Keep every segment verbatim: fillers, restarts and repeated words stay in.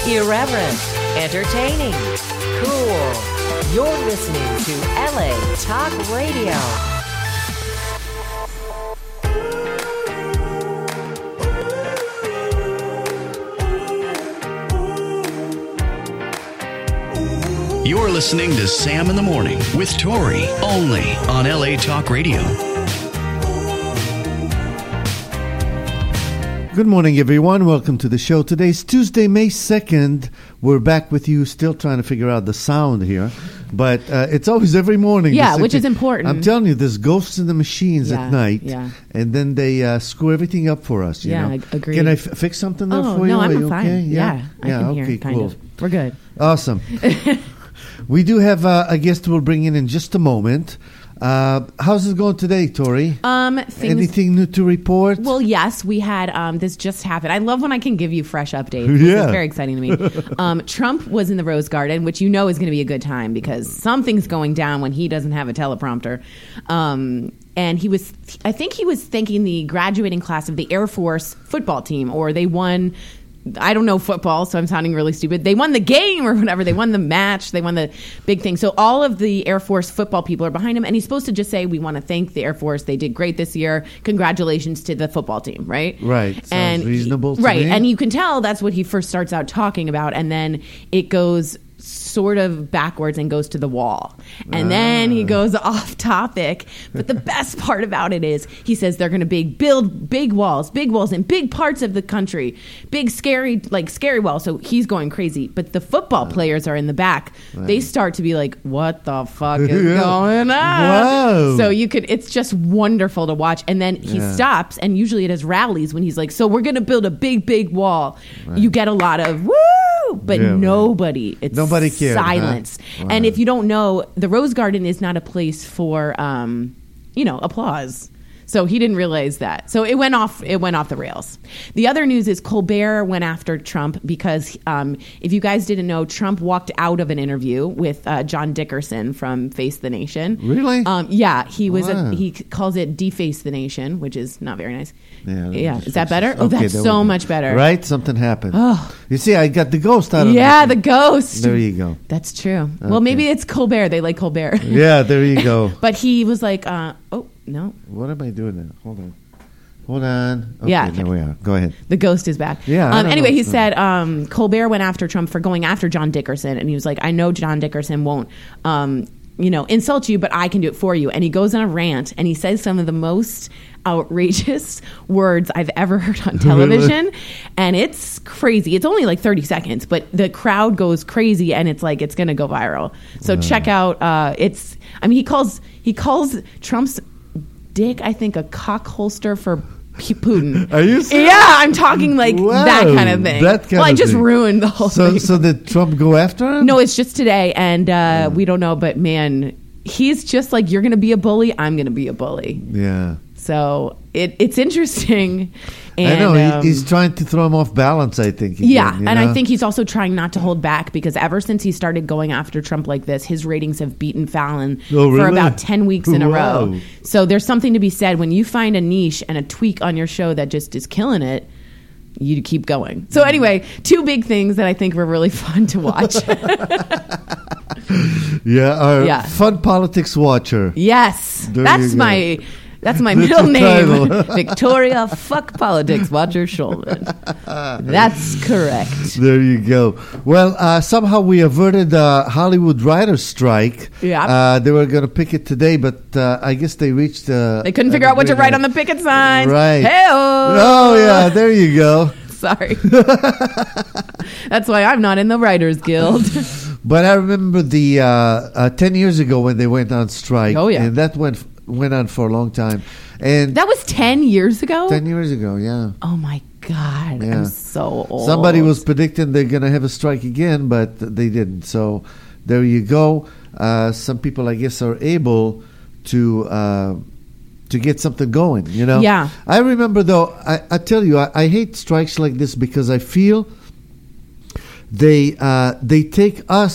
Irreverent, entertaining, cool. You're listening to L A Talk Radio. You're listening to Sam in the Morning with Tori, only on L A Talk Radio. Good morning, everyone. Welcome to the show. Today's Tuesday, May second. We're back with you, still trying to figure out the sound here. But uh, it's always every morning. Yeah, which is important. I'm telling you, there's ghosts in the machines yeah, at night. Yeah. And then they uh, screw everything up for us. You yeah, know? I agree. Can I f- fix something there oh, for you? No, I'm Are you fine. Okay? Yeah, yeah, I yeah can okay, hear, kind cool. of. We're good. Awesome. We do have uh, a guest we'll bring in in just a moment. Uh, how's it going today, Tori? Um, things, Anything new to report? Well, yes, we had, um, this just happened. I love when I can give you fresh updates. This Yeah. is very exciting to me. um, Trump was in the Rose Garden, which you know is going to be a good time because something's going down when he doesn't have a teleprompter. Um, and he was, I think he was thanking the graduating class of the Air Force football team, or they won... I don't know football, so I'm sounding really stupid. They won the game or whatever. They won the match. They won the big thing. So all of the Air Force football people are behind him. And he's supposed to just say, we want to thank the Air Force. They did great this year. Congratulations to the football team, right? Right. Sounds and reasonable to Right. me. And you can tell that's what he first starts out talking about. And then it goes sort of backwards and goes to the wall. And ah. then he goes off topic. But the best part about it is he says they're going to big build big walls, big walls in big parts of the country, big scary, like scary walls. So he's going crazy. But the football uh, players are in the back. Right. They start to be like, what the fuck is yeah. going on? Wow. So you could, it's just wonderful to watch. And then he yeah. stops, and usually at his rallies when he's like, so we're going to build a big, big wall. Right. You get a lot of woo, but yeah, nobody, right. it's nobody cared, silence. Huh? Wow. And if you don't know, the Rose Garden is not a place for, um, you know, applause. So he didn't realize that. So it went off. It went off the rails. The other news is Colbert went after Trump because um, if you guys didn't know, Trump walked out of an interview with uh, John Dickerson from Face the Nation. Really? Um, yeah, he was. Wow. A, he calls it Deface the Nation, which is not very nice. Yeah. Yeah. Is that better? Okay, oh, that's so much better. Right? Something happened. Oh. You see, I got the ghost out of Yeah, the ghost. There you go. That's true. Okay. Well, maybe it's Colbert. They like Colbert. Yeah, there you go. But he was like, uh, oh, no. What am I doing now? Hold on. Hold on. Okay, yeah, there we are. Go ahead. The ghost is back. Yeah. Um, anyway, know. he said um, Colbert went after Trump for going after John Dickerson, and he was like, "I know John Dickerson won't, um, you know, insult you, but I can do it for you." And he goes on a rant, and he says some of the most outrageous words I've ever heard on television, and it's crazy. It's only like thirty seconds, but the crowd goes crazy, and it's like it's going to go viral. So wow. check out. Uh, it's. I mean, he calls he calls Trump's dick, I think, a cock holster for Putin. Are you serious? Yeah, I'm talking like wow, that kind of thing. That kind well, I of just thing. ruined the whole so, thing. So did Trump go after him? No, it's just today, and uh, yeah. we don't know. But man, he's just like, you're going to be a bully. I'm going to be a bully. Yeah. So it, it's interesting. And, I know um, he, he's trying to throw him off balance, I think. Again, yeah, you and know? I think he's also trying not to hold back because ever since he started going after Trump like this, his ratings have beaten Fallon oh, really? for about ten weeks in a wow. row. So there's something to be said when you find a niche and a tweak on your show that just is killing it. You keep going. So anyway, two big things that I think were really fun to watch. yeah, our yeah. fun politics watcher. Yes, there that's my that's my that's middle name, Victoria Fuck Politics Watcher Schulman. That's correct. There you go. Well, uh, somehow we averted the Hollywood writers' strike. Yeah, uh, they were going to picket today, but uh, I guess they reached. Uh, they couldn't figure out what to write on the picket signs. Right. Hey-o. Oh yeah, there you go. Sorry. That's why I'm not in the Writers Guild. But I remember the uh, uh, ten years ago when they went on strike. Oh yeah, and that went went on for a long time. And that was ten years ago. Ten years ago, yeah. Oh my God, yeah. I'm so old. Somebody was predicting they're going to have a strike again, but they didn't. So there you go. Uh, some people, I guess, are able to. Uh, to get something going, you know? Yeah. I remember, though, I, I tell you, I, I hate strikes like this because I feel they uh, they take us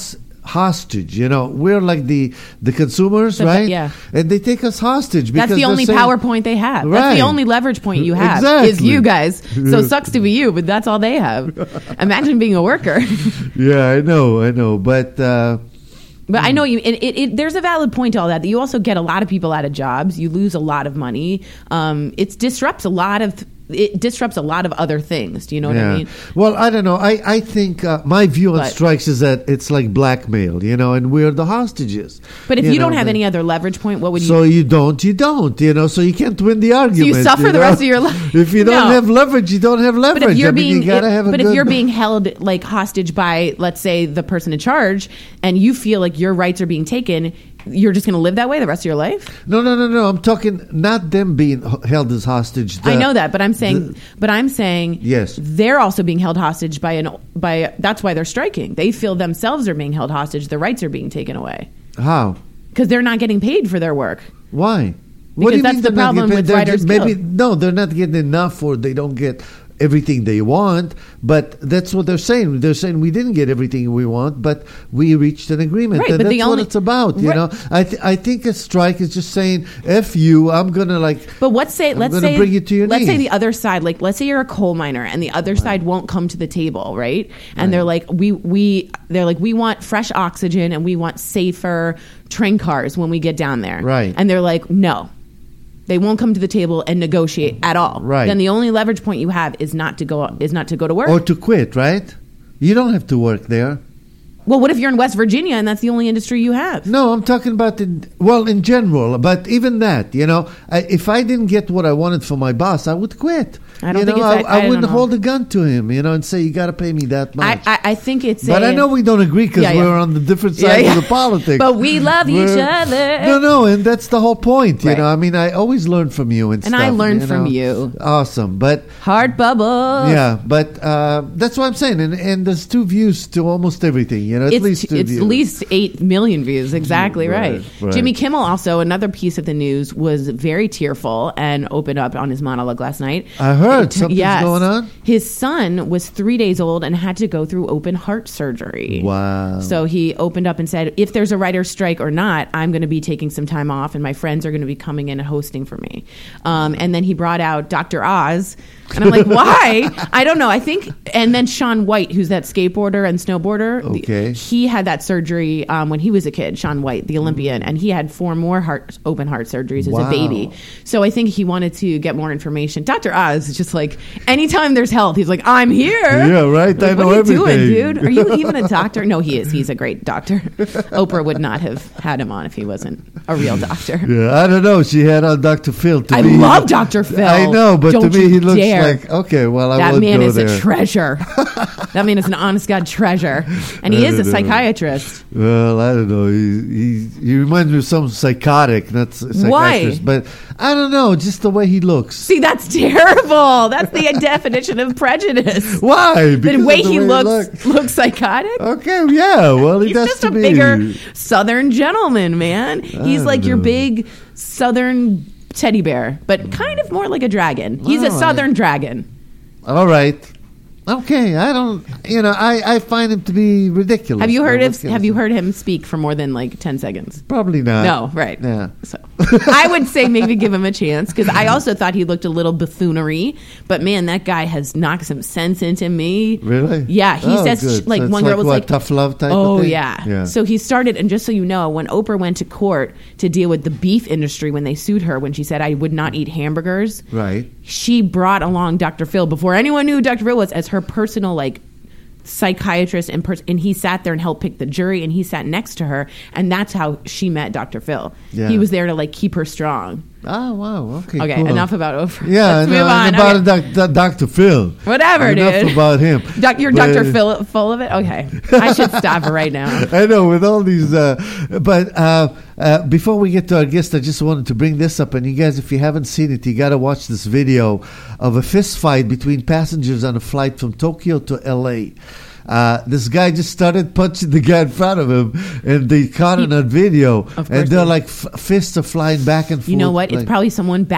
hostage. You know, we're like the the consumers, The- right? yeah. And they take us hostage. That's because the only they're saying- PowerPoint they have. That's Right. the only leverage point you have Exactly. is you guys. So it sucks to be you, but that's all they have. Imagine being a worker. Yeah, I know, I know, but. Uh, But I know you. It, it, it, there's a valid point to all that. That you also get a lot of people out of jobs. You lose a lot of money. Um, it disrupts a lot of. It disrupts a lot of other things. Do you know what yeah. I mean? Well, I don't know. I, I think uh, my view on But- strikes is that it's like blackmail, you know, and we're the hostages. But if you, don't know, have the- any other leverage point, what would you? So you don't, you don't, you know, so you can't win the argument. suffer the know? rest of your life. If you don't No. have leverage, you don't have leverage. But if you're I mean, being, you gotta if- have a but good, if you're being held like hostage by, let's say, the person in charge, and you feel like your rights are being taken, you're just going to live that way the rest of your life. No, no, no, no. I'm talking not them being h- held as hostage. The- I know that, but I'm saying, the- but I'm saying, Yes. they're also being held hostage by an by. That's why they're striking. They feel themselves are being held hostage. Their rights are being taken away How? because they're not getting paid for their work. Why? Because that's the they're not problem getting with paid? They're Writers just- Maybe Guild. no, they're not getting enough, or they don't get everything they want. But that's what they're saying. They're saying we didn't get everything we want, but we reached an agreement. Right, and but that's the what only- it's about. You Right. know, I th- I think a strike is just saying, "F you, I'm gonna like." But let's say, I'm let's gonna say, bring you to your let's say knees. the other side, like let's say you're a coal miner and the other side won't come to the table, right? And they're like, we we they're like, we want fresh oxygen and we want safer train cars when we get down there, Right. And they're like, no. They won't come to the table and negotiate at all. Right. Then the only leverage point you have is not to go is not to go to work. Or to quit, right? You don't have to work there. Well, what if you're in West Virginia and that's the only industry you have? No, I'm talking about in, well, in general. But even that, you know, I, if I didn't get what I wanted from my boss, I would quit. I don't you think know, it's that- I, I don't wouldn't know. hold a gun to him, you know, and say you got to pay me that much. I, I, I think it's. but a, I know we don't agree because Yeah, yeah. we're on the different Yeah, sides yeah. of the politics. But we love each We're- other. No, no, and that's the whole point. You Right. know, I mean, I always learn from you and, And stuff. I learned you from know. you. Awesome, but Heart bubble. yeah, but uh, that's what I'm saying. And, and there's two views to almost everything. You know, at It's, least two it's views. at least eight million views. Exactly Right, right. right. Jimmy Kimmel also, another piece of the news, was very tearful and opened up on his monologue last night. I heard It- something's yes. going on. His son was three days old and had to go through open heart surgery. Wow. So he opened up and said, if there's a writer's strike or not, I'm going to be taking some time off and my friends are going to be coming in and hosting for me. Um, and then he brought out Doctor Oz. And I'm like, why? I don't know. I think, and then Shaun White, who's that skateboarder and snowboarder. the- Okay. he had that surgery um, when he was a kid, Shaun White, the Olympian, and he had four more heart open heart surgeries as Wow. a baby. So I think he wanted to get more information. Doctor Oz is just like, anytime there's health, he's like, I'm here. Yeah, right. I Like, know what are you everything. doing, dude? Are you even a doctor? No, he is. He's a great doctor. Oprah would not have had him on if he wasn't a real doctor. Yeah, I don't know. She had on Doctor Phil. To I me, love Doctor Phil. I know, but Don't to me, you he looks dare. like okay. Well, I That won't man go is there. a treasure. That man is an honest God treasure. And he I is a don't know. psychiatrist. Well, I don't know. He, he he reminds me of some psychotic, not s- psychiatrist. But I don't know, just the way he looks. See, that's terrible. That's the definition of prejudice. Why? The Because way of he looks looks. looks psychotic. Okay, yeah. Well, he He's does just to a me. bigger Southern gentleman, man. He's I like your know. big Southern teddy bear, but kind of more like a dragon. He's a All right. Southern dragon. All right. Okay, I don't. You know, I, I find him to be ridiculous. Have you heard But of? what can I Have you say? heard him speak for more than like ten seconds? Probably not. No, right. Yeah. So I would say maybe give him a chance because I also thought he looked a little buffoonery, but man, that guy has knocked some sense into me. Really? Yeah, he Oh, says good. like So it's one girl like was what, like tough love type of Oh thing? yeah. Yeah. So he started, and just so you know, when Oprah went to court to deal with the beef industry when they sued her, when she said I would not eat hamburgers, Right. she brought along Doctor Phil before anyone knew who Doctor Phil was as her personal like psychiatrist and pers- and he sat there and helped pick the jury and he sat next to her and that's how she met Doctor Phil. Yeah. He was there to like keep her strong. Oh wow. Okay. Okay, cool. enough about Oprah. Yeah, Let's no, move on. and about Okay. doc, doc, Doctor Phil. Whatever, Enough dude. about him. Doc, you're But- Doctor Phil full of it? Okay. I should stop right now. I know with all these, uh, but uh, uh, before we get to our guest, I just wanted to bring this up, and you guys, if you haven't seen it, you got to watch this video of a fist fight between passengers on a flight from Tokyo to L A. Uh, this guy just started punching the guy in front of him, and they caught it on video, Of course and they're they- like f- fists are flying back and forth. You know what? It's like- probably someone backed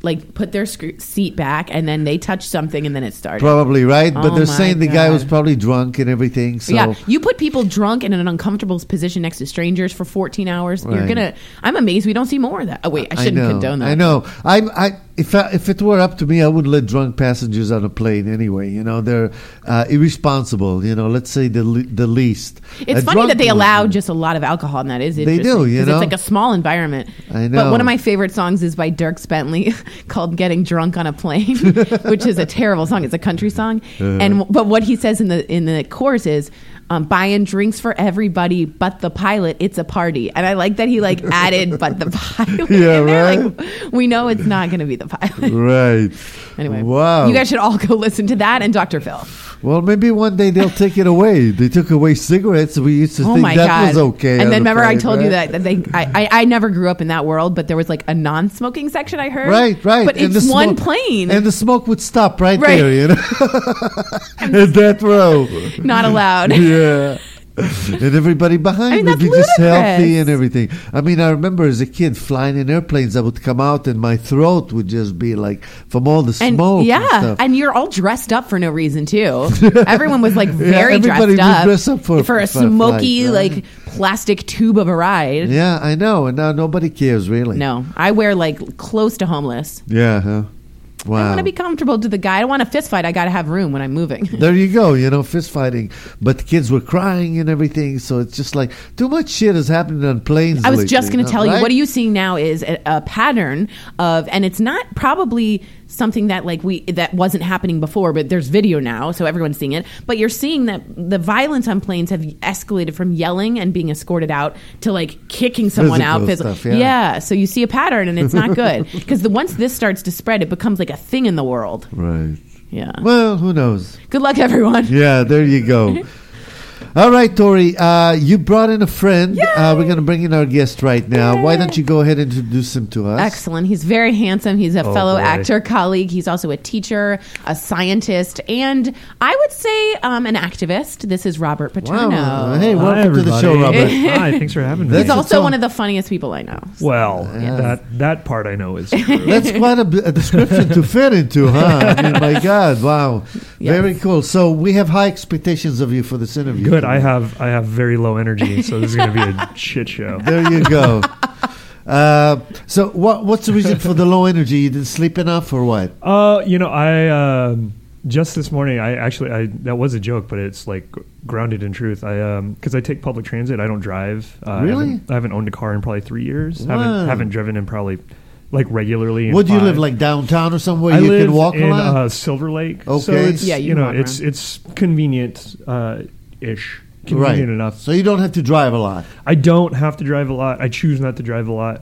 like put their sc- seat back and then they touched something and then it started. Probably, right? But Oh they're my saying the guy God. was probably drunk and everything. So Yeah, you put people drunk in an uncomfortable position next to strangers for fourteen hours. You're Right. gonna. I'm amazed we don't see more of that. Oh wait, I I shouldn't know. condone that. I know. I, I, if I, if it were up to me, I wouldn't let drunk passengers on a plane anyway. You know, they're uh, irresponsible. You know, let's say the le- the least. It's A funny drunk that they person- allow just a lot of alcohol, and that is They interesting. do, you 'cause know? it's like a small environment. I But know. one of my favorite songs is by Dirk Bentley called "Getting Drunk on a Plane," which is a terrible song. It's a country song, Uh-huh. and but what he says in the in the chorus is. Um, buying drinks for everybody but the pilot. It's a party, and I like that he like added "but the pilot." Yeah, in there. right? Like, we know it's not going to be the pilot. Right. Anyway, Wow. you guys should all go listen to that and Doctor Phil. Well, maybe one day they'll take it away. They took away cigarettes. We used to Oh think my that god! was okay. And on then the remember, I plane, told you right? that, that they. I, I I never grew up in that world, but there was like a non-smoking section. I heard. Right, right. But And it's the one smoke- plane, And the smoke would stop right, Right. there, you know? In that row. not allowed. Yeah. And everybody behind I mean, would be that's just healthy ludicrous. and everything. I mean, I remember as a kid flying in airplanes, I would come out and my throat would just be like from all the And smoke. yeah, and, stuff. and you're all dressed up for no reason too. Everyone was like very everybody dressed would up, dress up for- a for a smoky flight, right? like plastic tube of a ride. Yeah, I know. And now nobody cares, really. No, I wear like close to homeless. Yeah, huh? Wow. I want to be comfortable to the guy. I don't want a fist fight. I got to have room when I'm moving. There you go, you know, fist fighting. But the kids were crying and everything, so it's just like too much shit is happening on planes. I was lately, just going to know, tell you, right? what are you seeing now is a, a pattern of, and it's not probably something that like we that wasn't happening before, but there's video now, so everyone's seeing it. But you're seeing that the violence on planes have escalated from yelling and being escorted out to like kicking someone Physical out. Phys- stuff, yeah. So you see a pattern, and it's not good because the once this starts to spread, it becomes like a thing in the world. Right. Yeah. Well, who knows? Good luck, everyone. Yeah, there you go. All right, Tori, uh, you brought in a friend. Uh, we're going to bring in our guest right now. Why don't you go ahead and introduce him to us? Excellent. He's very handsome. He's a Oh, fellow boy. actor colleague. He's also a teacher, a scientist, and I would say um, an activist. This is Robert Paterno. Wow. Hey, Hi, welcome to the show, everybody. Robert. Hi, thanks for having me. That's He's also so- one of the funniest people I know. well, Yeah. that that part I know is true. That's quite a, a description to fit into, huh? I mean, my God, wow. Yes. Very cool. So we have high expectations of you for this interview. Good. I have I have very low energy, so this is going to be a shit show. There you go. Uh, so what what's the reason for the low energy? You didn't sleep enough or what? Uh, you know, I um, just this morning. I actually I that was a joke, but it's like grounded in truth. I um because I take public transit. I don't drive. Uh, Really? I haven't, I haven't owned a car in probably three years. Wow. Haven't haven't driven in probably like regularly. In What do you five. live like downtown or somewhere I you live can walk in a lot? uh, Silver Lake. So Okay. it's, Yeah, you you, can know, walk it's around. it's convenient uh, ish. Right. Convenient enough. So you don't have to drive a lot. I don't have to drive a lot. I choose not to drive a lot.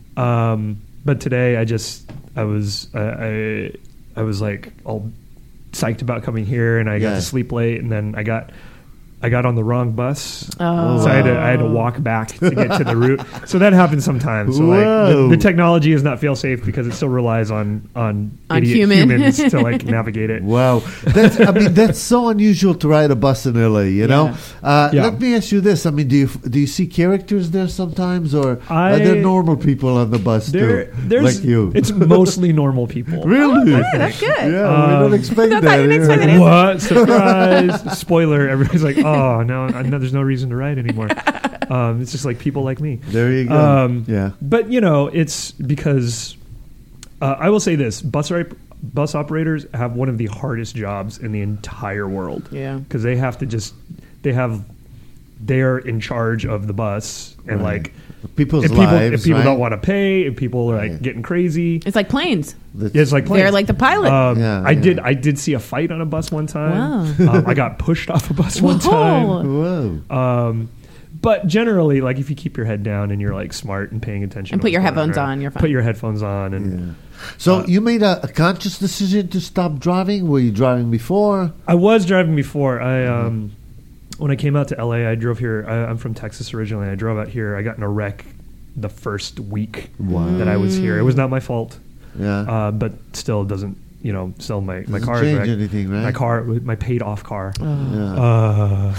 Um, but today I just I was I, I I was like all psyched about coming here, and I got Yeah. to sleep late, and then I got I got on the wrong bus. Oh. So I had, to, I had to walk back to get to the route. So that happens sometimes. So like Whoa. the, the technology is not fail safe because it still relies on on, On idiot human. humans to like navigate it. Wow, that's, I mean that's so unusual to ride a bus in L A. You know. Yeah. Uh, Yeah. Let me ask you this: I mean, do you do you see characters there sometimes, or I- are there normal people on the bus There, too, there's like you? It's mostly normal people. really. Yeah, that's good. Yeah, we Um, don't expect That's that. how you here. expect it. What surprise? Spoiler! Everybody's like, "Oh no, no, there's no reason to ride anymore." Um, it's just like people like me. There you go. Um, yeah. But you know, it's because uh, I will say this: bus op- bus operators have one of the hardest jobs in the entire world. Yeah. because they have to just they have they are in charge of the bus, and Right. like People's if people lives. if people right? don't want to pay, if people are like Right. getting crazy, It's like planes. That's- it's like planes. They're like the pilot. Um, Yeah, I yeah. did. I did see a fight on a bus one time. Wow. Um, I got pushed off a bus one Whoa. time. Whoa. Um, but generally, like if you keep your head down and you're like smart and paying attention, And to put your what's going headphones around, on, you're fine. Put your headphones on, and Yeah. So Uh, you made a, a conscious decision to stop driving? Were you driving before? I was driving before. I um, when I came out to L A, I drove here. I, I'm from Texas originally. I drove out here. I got in a wreck the first week Wow. that I was here. It was not my fault, Yeah. uh, but still doesn't. You know, still my my Doesn't car. change wrecked. anything, right? My car, my paid off car. yeah. Uh,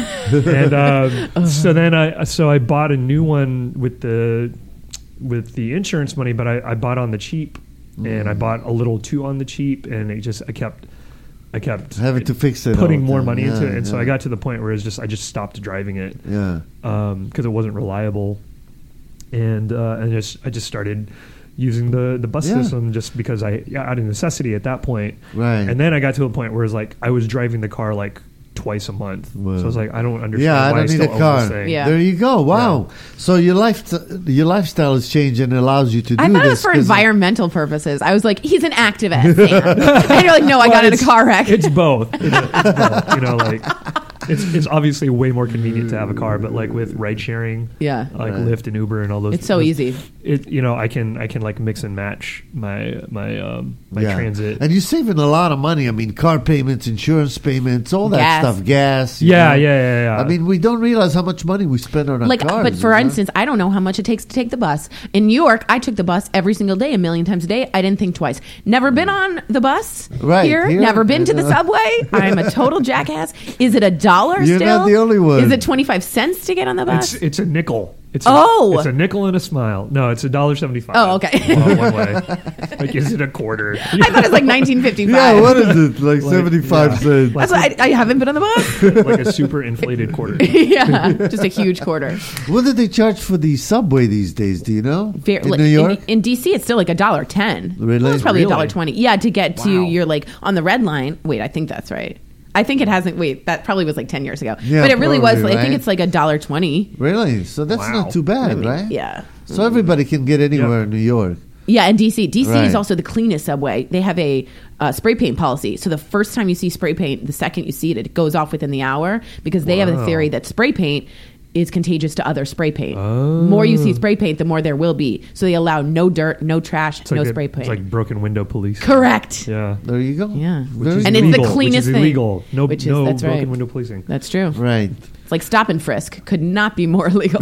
and um, so then I so I bought a new one with the with the insurance money, but I, I bought on the cheap and I bought a little too on the cheap, and it just I kept I kept Having to fix it, putting all the more time. money into Yeah, it, and so yeah. I got to the point where it's just I just stopped driving it. Yeah. because it wasn't reliable, and uh, and just I just started using the the bus Yeah. system just because I yeah, out of necessity at that point. Right. And then I got to a point where it's like I was driving the car like twice a month, Well. so I was like I don't understand. Yeah, I why don't need still a own car. this thing. Yeah. There you go. Wow. So your life, your lifestyle has changed and allows you to do I thought it was this. for 'cause- environmental purposes. I was like, he's an activist. Sam. And you're like, no, I Well, got in a it's- car wreck. It's both. It's, it's both. You know, like it's it's obviously way more convenient to have a car, but like with ride sharing, Yeah. like Right. Lyft and Uber and all those, It's so those- easy. It you know I can I can like mix and match my my um my Yeah. transit. And you're saving a lot of money. I mean, car payments, insurance payments, all that Gas. stuff, gas. you Yeah, know. yeah, yeah, yeah. I mean, we don't realize how much money we spend on our Like, cars. but for you know? instance, I don't know how much it takes to take the bus. In New York, I took the bus every single day, a million times a day. I didn't think twice. Never been on the bus Right, here. here, Never been to the uh, subway. I'm a total jackass. Is it a dollar You're still? not the only one. Is it twenty-five cents to get on the bus? It's it's a nickel. It's Oh. a, it's a nickel and a smile. No, it's a dollar seventy five. Oh, okay. Well, one way. Like, is it a quarter? I thought it was like nineteen fifty-five. Yeah, what is it? Like, Like, seventy-five yeah. cents. Like- That's why I, I haven't been on the bus. like a super inflated quarter. Yeah, just a huge quarter. What do they charge for the subway these days? Do you know? Very, in like, New York? In, in D C, it's still like a dollar ten. Really? Well, it's probably a Really? dollar twenty. Yeah, to get to Wow. your like on the red line. Wait, I think that's right. I think it hasn't. Wait, that probably was like ten years ago. Yeah, but it really was. probably, I think right? it's like a dollar twenty. Really? So that's Wow. not too bad, I mean, right? Yeah. So everybody can get anywhere Yeah. in New York. Yeah, and D C. D C Right. is also the cleanest subway. They have a uh, spray paint policy. So the first time you see spray paint, the second you see it, it goes off within the hour because they have a Wow. theory that spray paint is contagious to other spray paint. More you see spray paint, the more there will be. So they allow no dirt, no trash, It's no like a- spray paint. It's like broken window police. Correct. Yeah. There you go. Yeah. Very is And good. it's the illegal, cleanest which is thing. illegal. No, Which is- no that's broken right. window policing. That's true. Right. It's like stop and frisk could not be more illegal.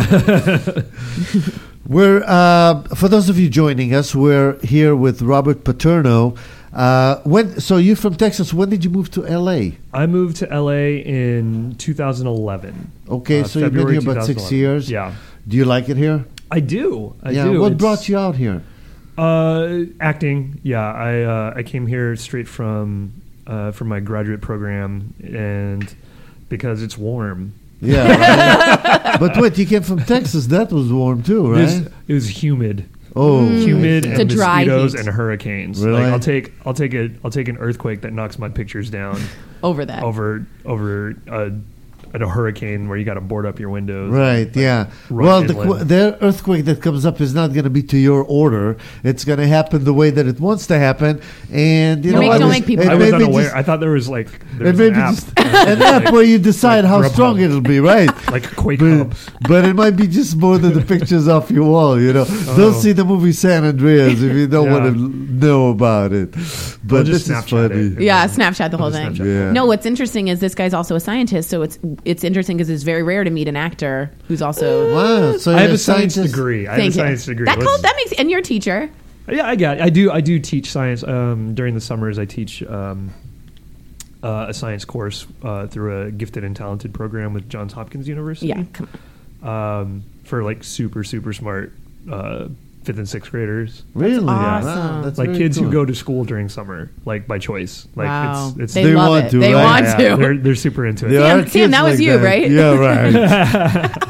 We're uh, for those of you joining us, we're here with Robert Paterno. Uh, when so you're from Texas? When did you move to L A? I moved to L A in two thousand eleven. Okay, Uh, so you've been February here about six twenty eleven. years. Yeah. Do you like it here? I do. I yeah. do. What It's- brought you out here? Uh, acting. Yeah, I uh, I came here straight from uh, from my graduate program, and because it's warm. Yeah. right. But wait, you came from Texas. That was warm too, It right? was, it was humid, oh, humid, It's a and dry mosquitoes heat. and hurricanes. Really? Like I'll take I'll take a I'll take an earthquake that knocks my pictures down Over that. over over a, a hurricane where you got to board up your windows. Right, Like, yeah. run Well, the, inland. qu- the earthquake that comes up is not going to be to your order. It's going to happen the way that it wants to happen. And, you Don't know, make- I don't was- make people- it I was made me unaware. just- I thought there was like there It was may an be app, just an app where you decide like how Grubhub. strong it'll be, right? like Quake But, Hub. but it might be just more than the pictures off your wall, you know. Don't see the movie San Andreas if you don't Yeah. want to know about it. But I'll this just is Snapchat funny. it. Yeah, Snapchat the whole Just thing. Snapchat. Yeah. No, what's interesting is this guy's also a scientist, so it's it's interesting because it's very rare to meet an actor who's also. Wow. So I you're have a science scientist? degree. I have Thank a you. science degree. That Let's- called, that makes and you're a teacher. Yeah, I got. It. I do. I do teach science. Um, during the summers, I teach um, uh, a science course uh, through a gifted and talented program with Johns Hopkins University. Yeah, come on. Um, for like super super smart uh, fifth and sixth graders, Really? awesome. Wow, that's like very kids cool. who go to school during summer, like by choice. Like Wow. it's it's They, They love want it. to, they right? want yeah, to. They're they're super into it. There Sam- are Sam, kids that was like you, right? Yeah, right.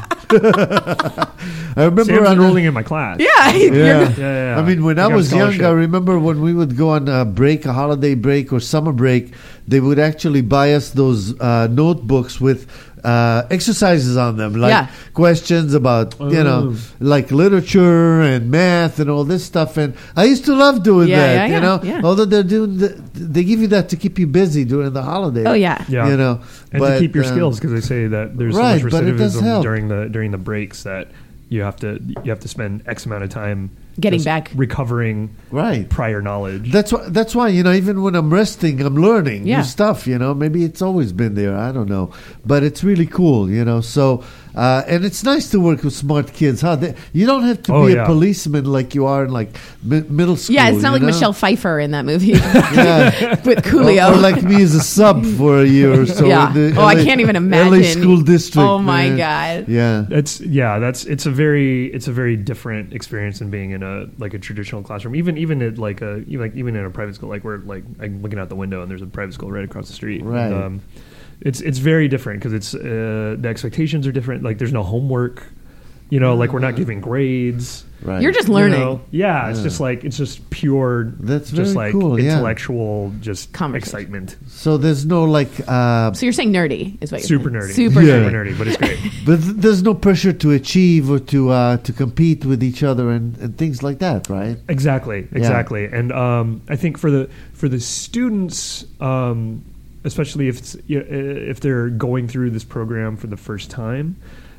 I remember Sam's on enrolling in my class. yeah, you're- Yeah. Yeah, yeah, yeah. I mean, when I I got a was young, scholarship. I remember when we would go on a break, a holiday break or summer break, they would actually buy us those uh, notebooks with uh, exercises on them, like Yeah. questions about, you know, Oh. like literature and math and all this stuff. And I used to love doing Yeah, that, yeah, you yeah, know, yeah. although they're doing, the, they give you that to keep you busy during the holiday. Oh yeah. Yeah. You know, and but, to keep your um, skills, because they say that there's right, so much but it does recidivism help. during the during the breaks that you have to you have to spend X amount of time Getting just back. recovering Right. prior knowledge. That's why. That's why you know. Even when I'm resting, I'm learning Yeah. new stuff. You know, maybe it's always been there. I don't know, but it's really cool. You know. So, Uh, and it's nice to work with smart kids, huh? They, you don't have to Oh, be yeah. a policeman like you are in like mi- middle school. Yeah, it's not you like know? Michelle Pfeiffer in that movie Yeah. with Coolio. Or, or like me as a sub for a year or so. Yeah. in the Oh, I L A can't even L A imagine. school district. Oh, my man. God. Yeah. That's yeah. That's it's a very it's a very different experience than being in a like a traditional classroom. Even even at like a even like even in a private school, like we're like I'm looking out the window and there's a private school right across the street. Right. And, um, it's it's very different because it's uh, the expectations are different. Like there's no homework. You know, like we're not giving grades. Right. You're just you learning. know? Yeah, it's Yeah. just like it's just pure. That's just very like cool, yeah. intellectual, just Conversation. excitement. So there's no like, uh, So you're saying nerdy is what you're Super saying. nerdy. Super Yeah. nerdy. Super nerdy, but it's great. but th- there's no pressure to achieve or to uh, to compete with each other and, and things like that, right? Exactly, exactly. And um, I think for the for the students, um, especially if it's, you know, if they're going through this program for the first time,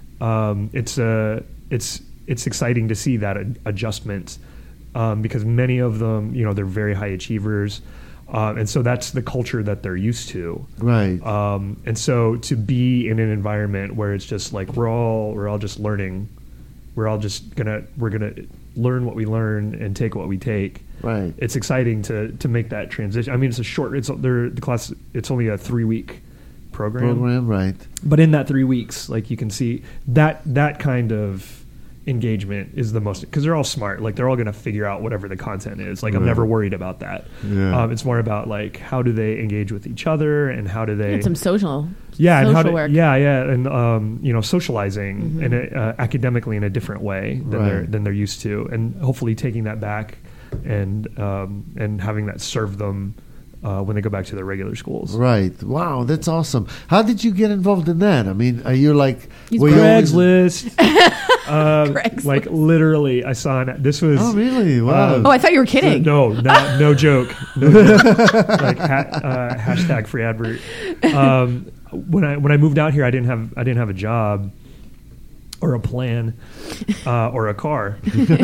um, it's uh, it's it's exciting to see that ad- adjustment um, because many of them, you know, they're very high achievers, uh, and so that's the culture that they're used to. Right. Um, and so to be in an environment where it's just like we're all we're all just learning, we're all just gonna we're gonna learn what we learn and take what we take. Right. It's exciting to to make that transition. I mean, it's a short. It's they're, the class. It's only a three week program, Program, right. but in that three weeks, like you can see that that kind of engagement is the most because they're all smart. Like they're all going to figure out whatever the content is. Like I'm Right. never worried about that. Yeah. Um, it's more about like how do they engage with each other and how do they And some social, yeah, and social how to, work. yeah, yeah, and um, you know, socializing Mm-hmm. in a, uh, academically in a different way than they're Right. than they're used to, and hopefully taking that back and um, and having that serve them uh, when they go back to their regular schools. Right. Wow, that's awesome. How did you get involved in that? I mean, are you like He's were you always- Craigslist, uh, Craigslist. like literally, I saw it. This was Oh, really? Wow. Oh, I thought you were kidding. No, not, no joke. No joke. Like ha- uh, hashtag free advert. Um, when I when I moved out here, I didn't have I didn't have a job or a plan uh, or a car,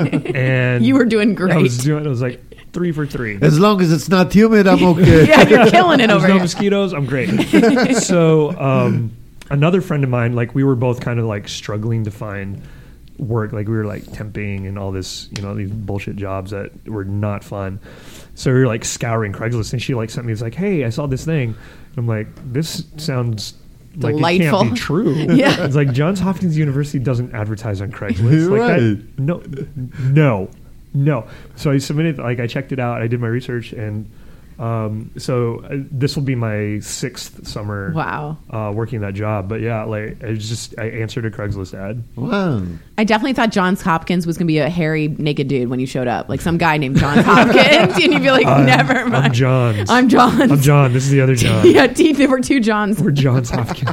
and You were doing I was great. doing. It was like three for three. As long as it's not humid, I'm okay. Yeah, you're killing it There's over no here. mosquitoes. I'm great. So um, another friend of mine, like we were both kind of like struggling to find work. Like we were like temping and all this, you know, these bullshit jobs that were not fun. So we were like scouring Craigslist, and she like sent me, it's like, hey, I saw this thing. I'm like, this sounds like it Delightful. can't be true. Yeah. It's like Johns Hopkins University doesn't advertise on Craigslist. Like Right. that, no, no, no. So I submitted, like I checked it out. I did my research, and um, so uh, this will be my sixth summer. Wow. Uh, working that job, but yeah, like I just I answered a Craigslist ad. Wow. I definitely thought Johns Hopkins was going to be a hairy, naked dude when you showed up. Like some guy named Johns Hopkins. And you'd be like, I'm- never mind. I'm Johns. I'm Johns. I'm John. This is the other John. Yeah, T, there were two Johns. We're Johns Hopkins.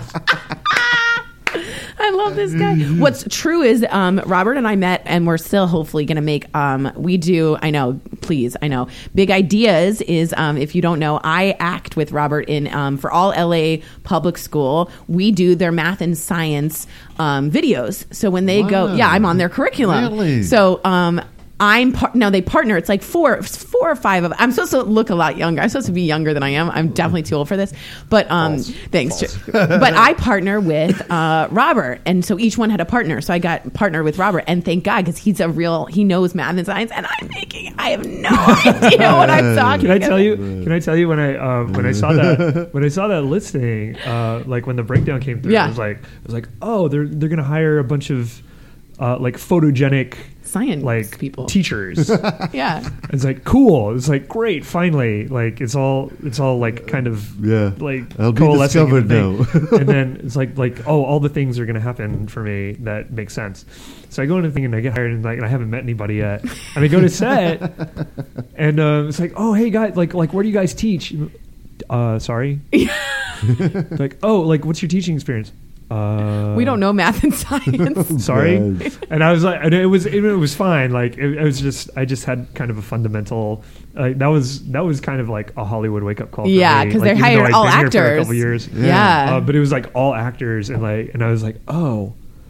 I love this guy. What's true is um, Robert and I met, and we're still hopefully going to make. Um, we do. I know. Please, I know. Big Ideas is. Um, if you don't know, I act with Robert in um, for all L A public school. We do their math and science um, videos. So when they go, Wow. yeah, I'm on their curriculum. Really? So. Um, I'm par- now they partner. It's like four, four or five of. I'm supposed to look a lot younger. I'm supposed to be younger than I am. I'm definitely too old for this. But um, False. thanks. False. But I partner with uh, Robert, and so each one had a partner. So I got partnered with Robert, and thank God because he's a real. He knows math and science, and I'm making. I have no idea what I'm talking. Can I tell about. you? Can I tell you when I um, when I saw that when I saw that listing, uh, like when the breakdown came through, Yeah. I was like, I was like, oh, they're they're gonna hire a bunch of uh, like photogenic Science like people. teachers. Yeah. It's like cool. It's like great. Finally, like it's all it's all like kind of Yeah. like I'll be coalescing in discovered the thing. now. And then it's like like oh, all the things are gonna happen for me that make sense. So I go into the thing and I get hired and like and I haven't met anybody yet. And I go to set and uh, it's like oh hey guys like like where do you guys teach? Uh, sorry. Like oh like what's your teaching experience? Uh, We don't know math and science. Sorry, Yes. and I was like, and it was it, was fine. Like it, it was just, I just had kind of a fundamental. Like that was that was kind of like a Hollywood wake up call. For Yeah, me. 'cause Like, they even though hired I'd all been here for a actors. couple years. Yeah. Uh, but it was like all actors, and like, and I was like, oh,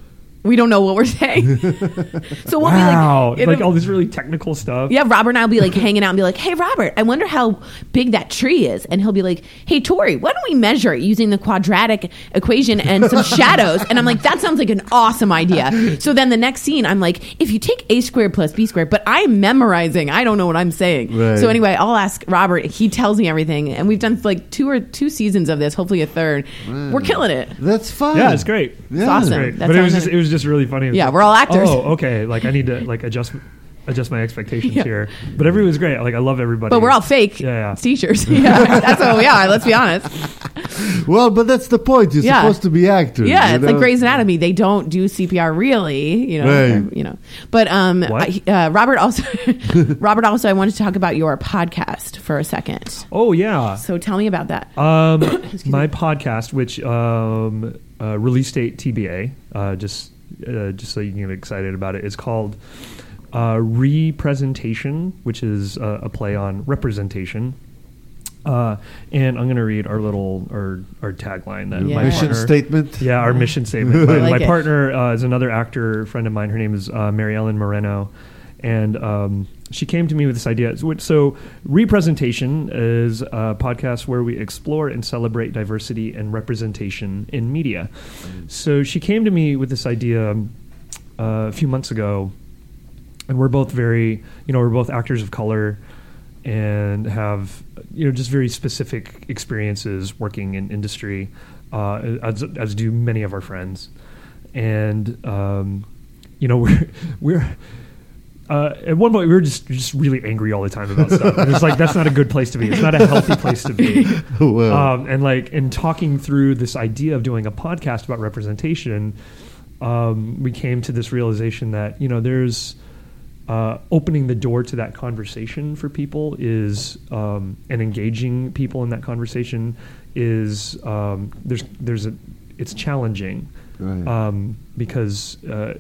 We don't know what we're saying. So we'll Wow. be like, Like it'll- all this really technical stuff. yeah, Robert and I will be like hanging out and be like, hey, Robert, I wonder how big that tree is. And he'll be like, hey, Tori, why don't we measure it using the quadratic equation and some shadows? And I'm like, that sounds like an awesome idea. So then the next scene, I'm like, if you take a squared plus b squared, but I'm memorizing, I don't know what I'm saying. Right. So anyway, I'll ask Robert. He tells me everything. And we've done like two or two seasons of this, hopefully a third. We're killing it. That's fun. Yeah, it's great. Yeah. It's awesome. Great. That's But it how was I'm just gonna- it was just really funny. It was Yeah, like, we're all actors. Oh, okay. Like I need to like adjust adjust my expectations Yeah. here. But everyone was great. Like I love everybody. But we're all fake Yeah, yeah. teachers. Yeah, that's what we are. Let's be honest. Well, but that's the point. You're Yeah. supposed to be actors. Yeah, you it's know? like Grey's Anatomy. They don't do C P R really, you know. Right. or, you know. But um, What? I, uh, Robert also, Robert also, I wanted to talk about your podcast for a second. Oh yeah. So tell me about that. Um, my podcast, which um, uh, release date T B A, uh, just uh, just so you can get excited about it, is called uh, Representation, which is uh, a play on representation. Uh, and I'm going to read our little our our tagline that Yeah. my Mission partner, statement. Yeah, our mission statement. My, I like my it. partner uh, is another actor friend of mine. Her name is uh, Mary Ellen Moreno, and um, she came to me with this idea. So, so Representation is a podcast where we explore and celebrate diversity and representation in media. So she came to me with this idea uh, a few months ago, and we're both very, you know, we're both actors of color and have, you know, just very specific experiences working in industry, uh, as, as do many of our friends. And, um, you know, we're, we're, uh, at one point we were just, just really angry all the time about stuff. And it's like, that's not a good place to be. It's not a healthy place to be. Well, Um, and like, in talking through this idea of doing a podcast about representation, um, we came to this realization that, you know, there's, Uh, opening the door to that conversation for people is, um, and engaging people in that conversation is, um, there's, there's a, it's challenging, Right. um, because, uh,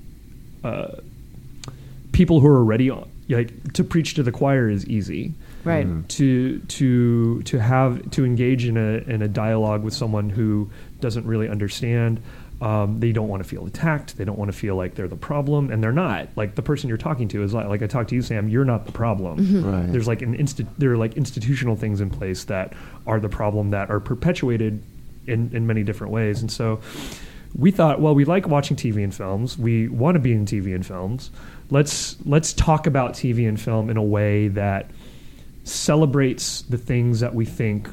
uh, people who are ready, like to preach to the choir is easy. Right. To, to, to have, to engage in a, in a dialogue with someone who doesn't really understand. Um, they don't want to feel attacked. They don't want to feel like they're the problem, and they're not. Like the person you're talking to is like, like I talked to you, Sam. You're not the problem. Right. There's like an insti- there are like institutional things in place that are the problem that are perpetuated in, in many different ways. And so we thought, well, we like watching T V and films. We want to be in T V and films. Let's let's talk about T V and film in a way that celebrates the things that we think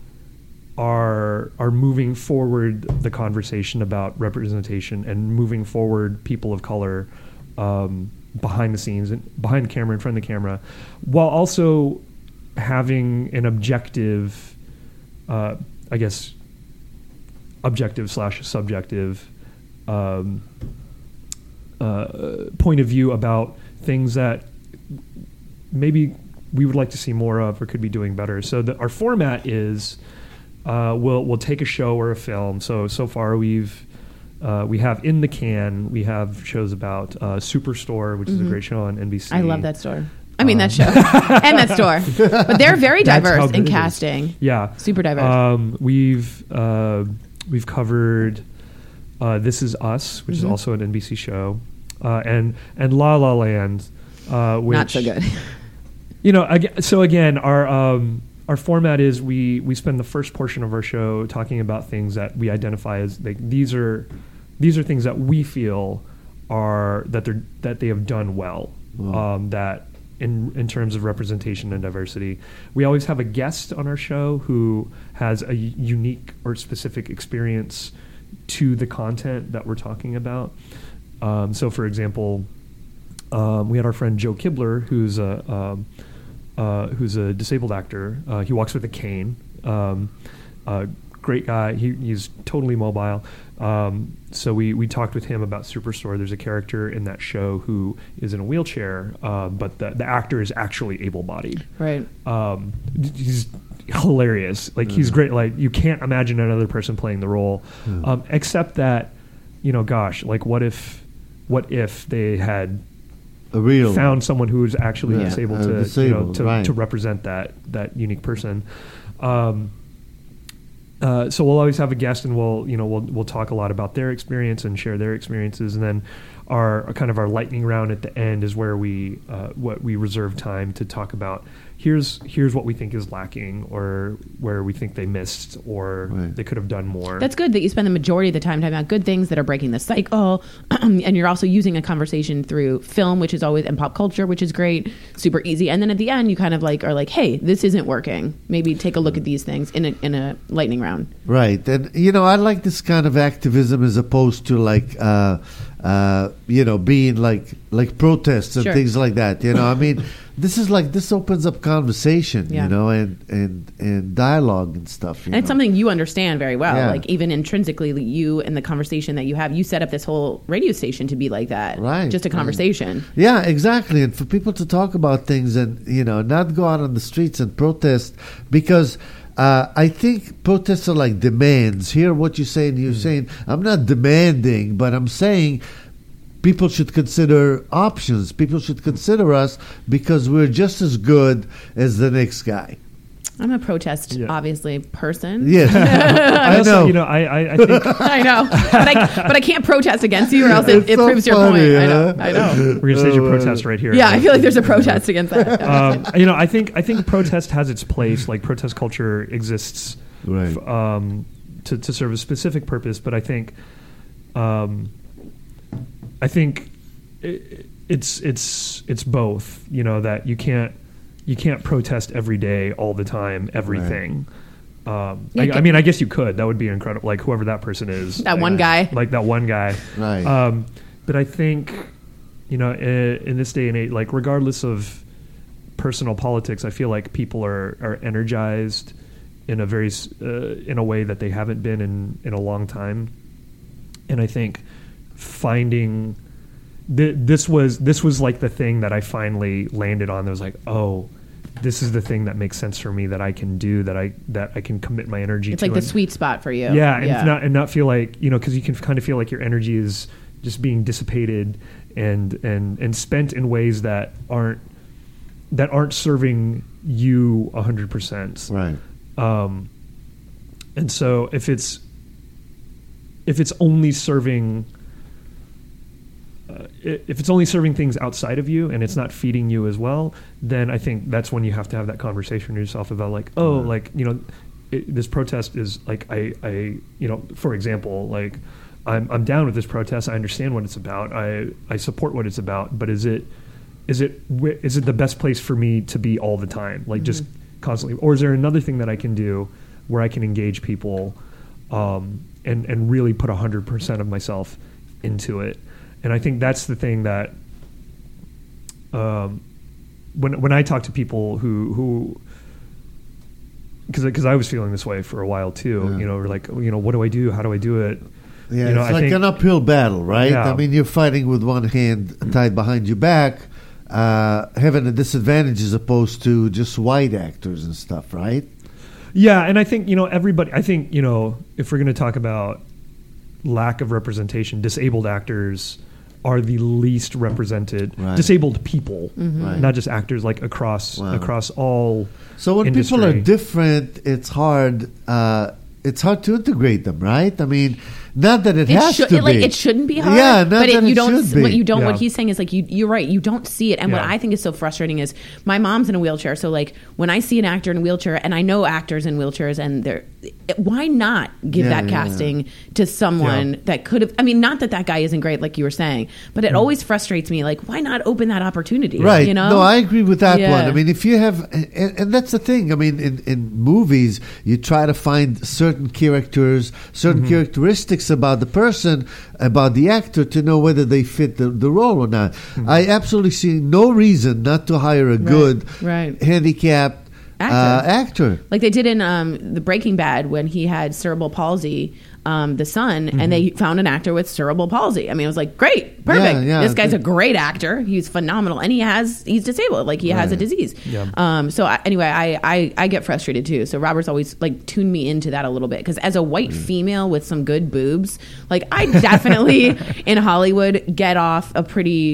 are are moving forward the conversation about representation and moving forward people of color um, behind the scenes and behind the camera, in front of the camera, while also having an objective, uh, I guess, objective slash subjective um, uh, point of view about things that maybe we would like to see more of or could be doing better. So the, our format is. Uh, we'll we'll take a show or a film. So so far we've uh, we have in the can. We have shows about uh, Superstore, which is a great show on N B C. I love that store. I mean, that show and that store. But they're very That's how diverse good in it is. casting. Yeah, Super diverse. Um, we've uh, we've covered uh, This Is Us, which is also an N B C show, uh, and and La La Land, uh, which Not so good. You know, aga so again, our um, our format is we we spend the first portion of our show talking about things that we identify as like these are these are things that we feel are that they're that they have done well, Wow. um, that in in terms of representation and diversity. We always have a guest on our show who has a u- unique or specific experience to the content that we're talking about. Um, so, for example, um, we had our friend Joe Kibler, who's a um, uh, who's a disabled actor. Uh, he walks with a cane. Um, uh, great guy. He, he's totally mobile. Um, so we, we talked with him about Superstore. There's a character in that show who is in a wheelchair, uh, but the, the actor is actually able-bodied. Right. Um, he's hilarious. Like he's great. Like you can't imagine another person playing the role, um, except that, you know, gosh, like what if, what if they had A real found someone who was actually Yeah, disabled uh, to disabled, you know to, right. to represent that that unique person. Um, uh, so we'll always have a guest, and we'll you know we'll we'll talk a lot about their experience and share their experiences, and then our kind of our lightning round at the end is where we uh, what we reserve time to talk about. Here's here's what we think is lacking, or where we think they missed, or Right. they could have done more. That's good that you spend the majority of the time talking about good things that are breaking the cycle, and you're also using a conversation through film, which is always, and pop culture, which is great, super easy. And then at the end, you kind of like are like, hey, this isn't working. Maybe take a look at these things in a in a lightning round. Right. And, you know, I like this kind of activism as opposed to like, uh, uh, you know, being like like protests and Sure. things like that. You know, I mean, this is like, this opens up conversation, Yeah. you know, and, and, and dialogue and stuff. You And it's know? something you understand very well. Yeah. Like even intrinsically, you and the conversation that you have, you set up this whole radio station to be like that. Right, Just a right. conversation. Yeah, exactly. And for people to talk about things and, you know, not go out on the streets and protest, because uh, I think protests are like demands. Hear what you're saying. You're saying, I'm not demanding, but I'm saying people should consider options. People should consider us because we're just as good as the next guy. I'm a protest, Yeah. obviously, person. Yes, I, I also, know. you know, I, I, I think I know, but I, but I can't protest against you, or else it, It's it so proves your funny, point. I huh? know, I know. we're gonna stage a protest right here. Yeah, I feel like there's a protest against that. um, you know, I think I think protest has its place. Like protest culture exists Right. f- um, to to serve a specific purpose. But I think, um, I think it, it's it's it's both. You know, that you can't you can't protest every day, all the time, everything. Um, Yeah, I, I get- mean, I guess you could. That would be incredible. Like whoever that person is, That one guy. like that one guy. Right. Um, but I think, you know, in, in this day and age, like regardless of personal politics, I feel like people are, are energized in a very s- uh, in a way that they haven't been in, in a long time. And I think finding th- this was this was like the thing that I finally landed on. That was like, oh, this is the thing that makes sense for me, that I can do, that I that I can commit my energy It's to. like the And- sweet spot for you. yeah, and not and not feel like, you know, because you can kind of feel like your energy is just being dissipated and and and spent in ways that aren't that aren't serving you a hundred percent. Right. Um, and so if it's if it's only serving uh, i- if it's only serving things outside of you and it's not feeding you as well, then I think that's when you have to have that conversation with yourself about like, oh, like, you know, it, this protest is like, I, I, you know, for example, like I'm, I'm down with this protest. I understand what it's about. I, I support what it's about, but is it, is it, wi- is it the best place for me to be all the time? Like just constantly, or is there another thing that I can do where I can engage people, um, and, and really put a hundred percent of myself into it? And I think that's the thing that, um, when when I talk to people who who, because because I was feeling this way for a while too. Yeah. You know, we're like, you know, what do I do? How do I do it? Yeah, You know, it's I like think- an uphill battle, right? Yeah. I mean, you're fighting with one hand tied behind your back, uh, having a disadvantage as opposed to just white actors and stuff, right? Yeah, and I think, you know, everybody. I think, you know, if we're going to talk about lack of representation, disabled actors are the least represented. Right. Disabled people, Right. not just actors, like across Wow. across all. So when industry. people are different, it's hard. Uh, it's hard to integrate them, right? I mean, not that it, It has should to it, like be. it shouldn't be hard. Yeah, not but that it, you it don't. should be. What you don't. What Yeah. he's saying is like you. You're right. You don't see it. And what Yeah. I think is so frustrating is my mom's in a wheelchair. So like when I see an actor in a wheelchair, and I know actors in wheelchairs, and they're why not give Yeah, that yeah, casting to someone Yeah. that could have? I mean, not that that guy isn't great, like you were saying, but it always frustrates me. Like why not open that opportunity? Right. You know. No, I agree with that Yeah. one. I mean, if you have, and, and that's the thing. I mean, in, in movies, you try to find certain characters, certain Mm-hmm. characteristics about the person, about the actor, to know whether they fit the, the role or not. Mm-hmm. I absolutely see no reason not to hire a good, right. handicapped Actor. Uh, actor. Like they did in um, the Breaking Bad when he had cerebral palsy, um, the son, Mm-hmm. and they found an actor with cerebral palsy. I mean, it was like great, perfect. Yeah, yeah. This guy's a great actor. He's phenomenal, and he has he's disabled, like he has a Right. disease. Yeah. Um, so I, anyway, I, I I get frustrated too. So Robert's always like tuned me into that a little bit because as a white Mm. female with some good boobs, like I definitely in Hollywood get off a pretty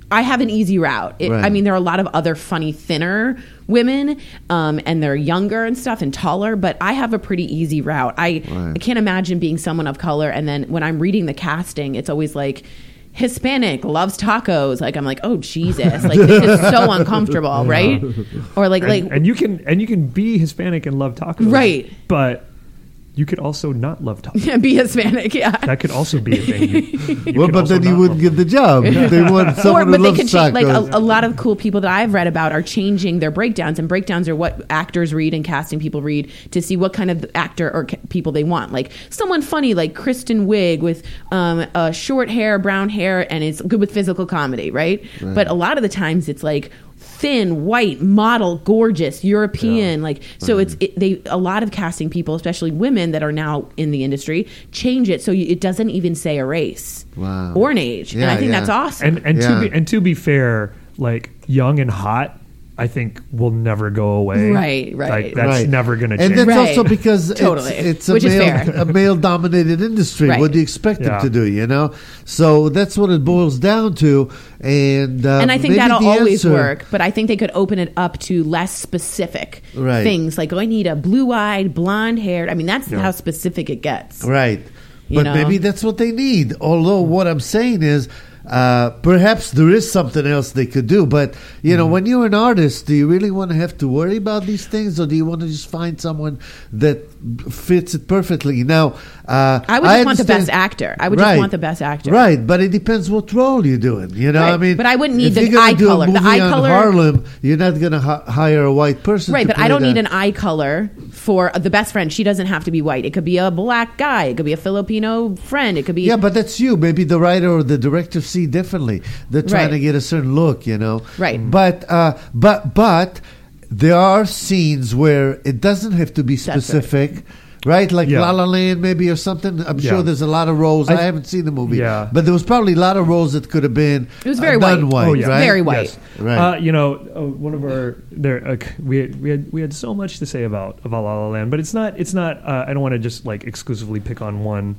I have an easy route. It, Right. I mean, there are a lot of other funny, thinner women, um, and they're younger and stuff and taller, but I have a pretty easy route. I, Right. I can't imagine being someone of color, and then when I'm reading the casting, it's always like, Hispanic, loves tacos. Like, I'm like, oh, Jesus. Like, this is so uncomfortable, right? Or like, And, like, and you can and you can be Hispanic and love tacos, Right. But you could also not love tacos. be Hispanic, yeah. That could also be a thing. You, you Well, could but also then you not wouldn't love get the job. They want Or, someone who but they loves could change. Like a, tacos. a lot of cool people that I've read about are changing their breakdowns, and breakdowns are what actors read and casting people read to see what kind of actor or ca- people they want. Like someone funny, like Kristen Wiig with um, uh, short hair, brown hair, and is good with physical comedy, right? But a lot of the times it's like thin, white, model, gorgeous, European. Like so, it's it, they a lot of casting people, especially women that are now in the industry, change it so you, it doesn't even say a race Wow. or an age, and Yeah, I think yeah. that's awesome. And and Yeah. to be and to be fair, like young and hot, I think will never go away. Right, right. Like that's Right. never going to change. And that's Right. also because Totally. it's, it's a Which is male fair. a male dominated industry. Right. What do you expect Yeah. them to do? You know, so that's what it boils down to. And uh, and I think maybe that'll the always answer- work, but I think they could open it up to less specific Right. things. Like, oh, I need a blue-eyed, blonde-haired. I mean, that's Yeah. how specific it gets. Right. You But know? maybe that's what they need. Although what I'm saying is, uh, perhaps there is something else they could do. But you Mm-hmm. know, when you're an artist, do you really want to have to worry about these things, or do you want to just find someone that fits it perfectly? Now, uh, I would just want the understand- best actor. I would Right. just want the best actor. Right, but it depends what role you're doing. You know, Right. I mean, But I wouldn't need if the you're gonna eye do a color. The movie eye on color- Harlem, you're not going to h- hire a white person. Right, to but I play don't need that. an eye color for the best friend. She doesn't have to be white. It could be a black guy. It could be a Filipino friend. It could be Yeah, but that's you. Maybe the writer or the director see differently. They're trying Right. to get a certain look, you know. Right. But uh, but but there are scenes where it doesn't have to be That's right. specific. Right, like Yeah. La La Land, maybe, or something. I'm Yeah. sure there's a lot of roles. I, I- haven't seen the movie, Yeah. but there was probably a lot of roles that could have been. It was very uh, white. non-white, Oh, yeah. right? Very white. Yes. Right. Uh, you know, uh, one of our there uh, we had, we had we had so much to say about about La La Land, but it's not it's not. Uh, I don't want to just like exclusively pick on one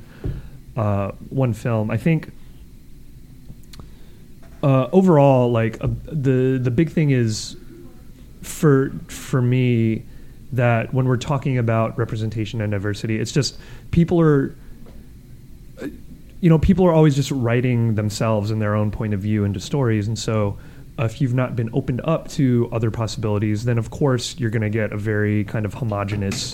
uh, one film. I think uh, overall, like uh, the the big thing is for for me that when we're talking about representation and diversity, it's just people are. You know, people are always just writing themselves and their own point of view into stories. And so uh, if you've not been opened up to other possibilities, then of course you're going to get a very kind of homogenous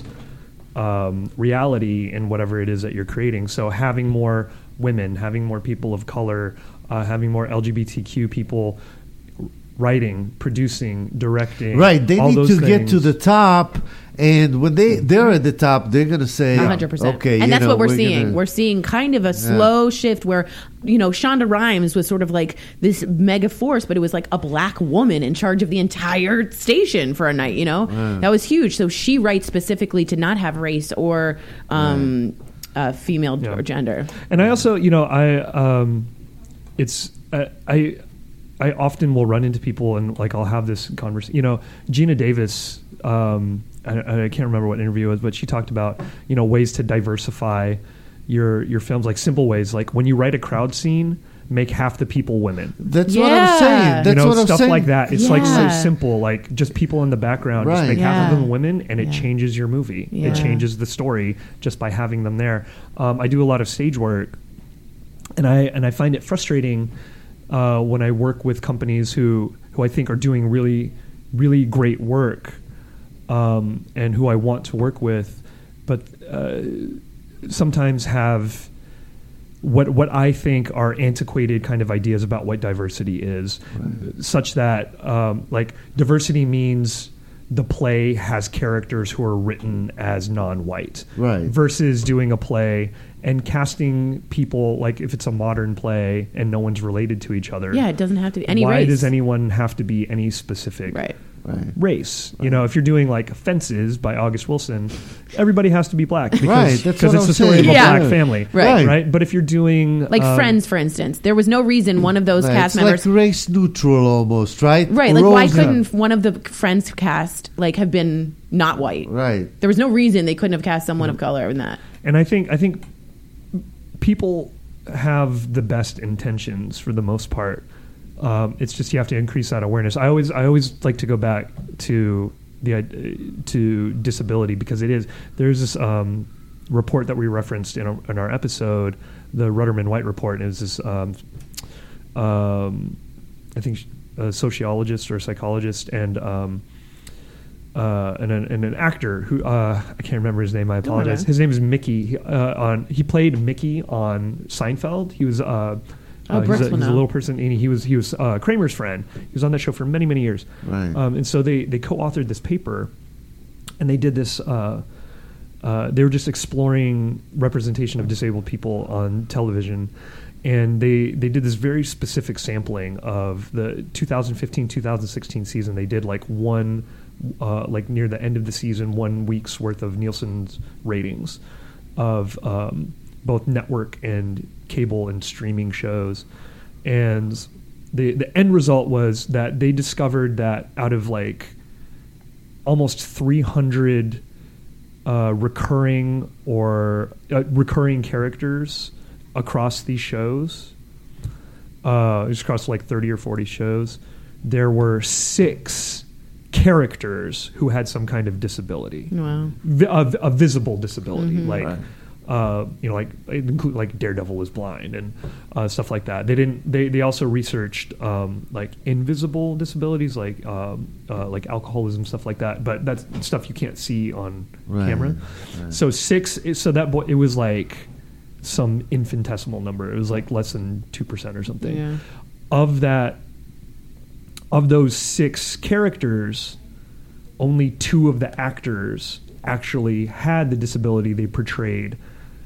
um, reality in whatever it is that you're creating. So having more women, having more people of color, uh, having more L G B T Q people writing, producing, directing. Right, they all need those to get to things. the top, and when they they're at the top, they're going to say, one hundred percent. "Okay," and you that's know, what we're, we're seeing. gonna- We're seeing kind of a slow shift where, you know, Shonda Rhimes was sort of like this mega force, but it was like a black woman in charge of the entire station for a night, you know? That was huge. So she writes specifically to not have race or um, uh, female Yeah. or gender. And I also, you know, I um, it's uh, I I often will run into people and like I'll have this conversation. You know, Gina Davis. Um, I, I can't remember what interview it was, but she talked about you know ways to diversify your your films, like simple ways, like when you write a crowd scene, make half the people women. That's what Yeah. I'm saying. That's you know, what I'm stuff saying. like that. It's like so Yeah. simple, like just people in the background. Just Right. make half of Yeah. them women, and it Yeah. changes your movie. Yeah. It changes the story just by having them there. Um, I do a lot of stage work, and I and I find it frustrating uh, when I work with companies who who I think are doing really really great work, um, and who I want to work with, but uh, sometimes have what what I think are antiquated kind of ideas about what diversity is, such that um, like diversity means the play has characters who are written as non-white, Right. versus doing a play and casting people like if it's a modern play and no one's related to each other. Yeah, it doesn't have to be any Why race. does anyone have to be any specific Right. Right. race? You know, if you're doing like Fences by August Wilson, everybody has to be black because Right, that's because what it's I'm the story saying. of a Yeah. black family, Right. Right. But if you're doing Like um, Friends, for instance. There was no reason one of those Right. cast It's members... like race neutral almost, right? Right, like why Roles- couldn't one of the Friends cast like have been not white? Right. There was no reason they couldn't have cast someone of color in that. And I think I think people have the best intentions for the most part, Um, it's just you have to increase that awareness. I always I always like to go back to the uh, to disability because it is there's this um, report that we referenced in, a, in our episode, the Rudderman White report. And it was this um, um, I think a sociologist or a psychologist and um, uh, and, an, and an actor who uh, I can't remember his name. I apologize. matter. His name is Mickey. He, uh, on he played Mickey on Seinfeld. He was. Uh, Oh, Uh, he's, Brooks a, will he's a know. little person, and he was he was uh, Kramer's friend. He was on that show for many many years, Right. um, and so they they co-authored this paper, and they did this. Uh, uh, they were just exploring representation of disabled people on television, and they they did this very specific sampling of the twenty fifteen twenty sixteen season. They did like one, uh, like near the end of the season, one week's worth of Nielsen's ratings of um, both network and cable and streaming shows, and the the end result was that they discovered that out of like almost three hundred uh, recurring or uh, recurring characters across these shows, uh, just across like thirty or forty shows, there were six characters who had some kind of disability, Wow. Vi- a, a visible disability, like. Right. Uh, you know, like it include like Daredevil was blind and uh, stuff like that. They didn't. They, they also researched um, like invisible disabilities, like um, uh, like alcoholism, stuff like that. But that's stuff you can't see on Right, camera. right. So six. So that boy, it was like some infinitesimal number. It was like less than two percent or something. Yeah. Of that, of those six characters, only two of the actors actually had the disability they portrayed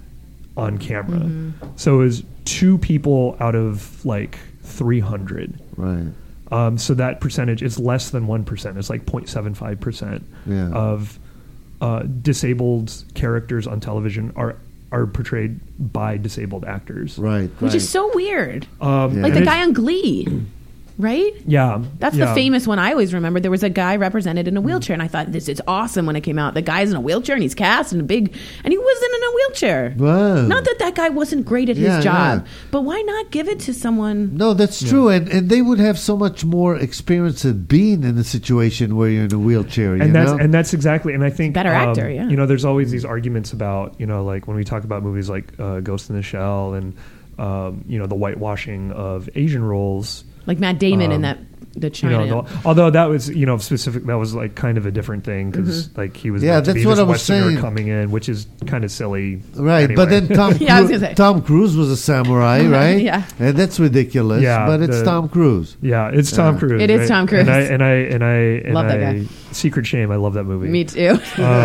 on camera. Mm-hmm. So it was two people out of like three hundred. Right. Um, so that percentage is less than one percent. It's like zero point seven five percent Yeah. of uh, disabled characters on television are are portrayed by disabled actors. Right. Which right. is so weird. Um, Yeah. Like and the it's- guy on Glee, right? Yeah. That's yeah. the famous one I always remember. There was a guy represented in a wheelchair, and I thought, this is awesome when it came out. The guy's in a wheelchair, and he's cast in a big... And he wasn't in a wheelchair. Wow. Not that that guy wasn't great at Yeah, his job, yeah. but why not give it to someone... No, that's true, and and they would have so much more experience at being in a situation where you're in a wheelchair. You and that's know? and that's exactly and I think Better um, actor, yeah. You know, there's always these arguments about, you know, like when we talk about movies like uh, Ghost in the Shell and um, you know, the whitewashing of Asian roles. Like Matt Damon in Um, that... The You China... know, the, although that was, you know, specific, that was like kind of a different thing because Mm-hmm. like he was Yeah, meant to that's be what this I was Westerner saying. coming in, which is kind of silly. Right, but anyway. then Tom Yeah, I was Cruise, gonna say. Tom Cruise was a samurai, right? Yeah. and that's ridiculous. Yeah, but it's the- Tom Cruise. yeah, it's Tom Yeah. Cruise. It is right? Tom Cruise. and I and I and I and Love that I, guy. Secret Shame. I love that movie. Me too.